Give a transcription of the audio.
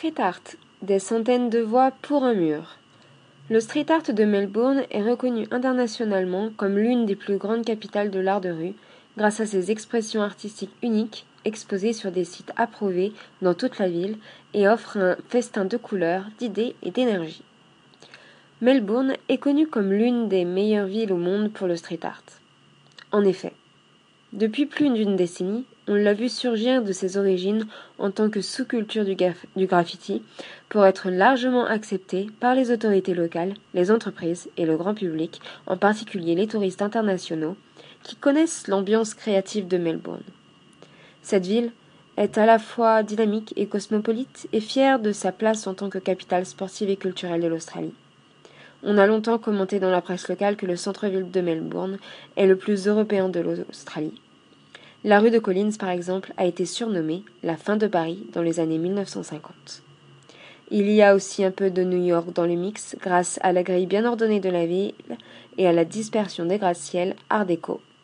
street art, des centaines de voix pour un mur. Le street art de Melbourne est reconnu internationalement comme l'une des plus grandes capitales de l'art de rue, grâce à ses expressions artistiques uniques, exposées sur des sites approuvés dans toute la ville et offre un festin de couleurs, d'idées et d'énergie. Melbourne est connue comme l'une des meilleures villes au monde pour le street art. En effet, depuis plus d'une décennie, on l'a vu surgir de ses origines en tant que sous-culture du graffiti pour être largement acceptée par les autorités locales, les entreprises et le grand public, en particulier les touristes internationaux, qui connaissent l'ambiance créative de Melbourne. Cette ville est à la fois dynamique et cosmopolite et fière de sa place en tant que capitale sportive et culturelle de l'Australie. On a longtemps commenté dans la presse locale que le centre-ville de Melbourne est le plus européen de l'Australie. La rue de Collins, par exemple, a été surnommée la fin de Paris dans les années 1950. Il y a aussi un peu de New York dans le mix grâce à la grille bien ordonnée de la ville et à la dispersion des gratte-ciel art déco.